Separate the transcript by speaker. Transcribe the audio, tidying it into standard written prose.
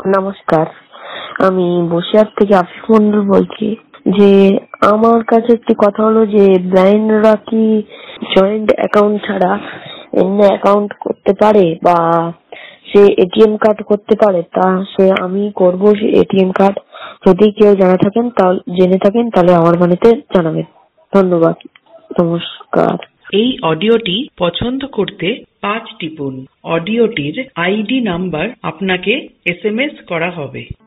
Speaker 1: নমস্কার, আমি বসিরহাট থেকে আফিফ মন্ডল বলছি। যে আমার কাছে একটি কথা হলো যে ব্লাইন্ডরা কি জয়েন্ট অ্যাকাউন্ট ছাড়া এমনি অ্যাকাউন্ট করতে পারে বা সে এটিএম কার্ড করতে পারে? তা সে আমি করবো সে এটিএম কার্ড। যদি কেউ জেনে থাকেন তাহলে আমার বাড়িতে জানাবেন। ধন্যবাদ, নমস্কার।
Speaker 2: এই অডিওটি পছন্দ করতে 5 টিপুন। অডিওটির আইডি নাম্বার আপনাকে SMS করা হবে।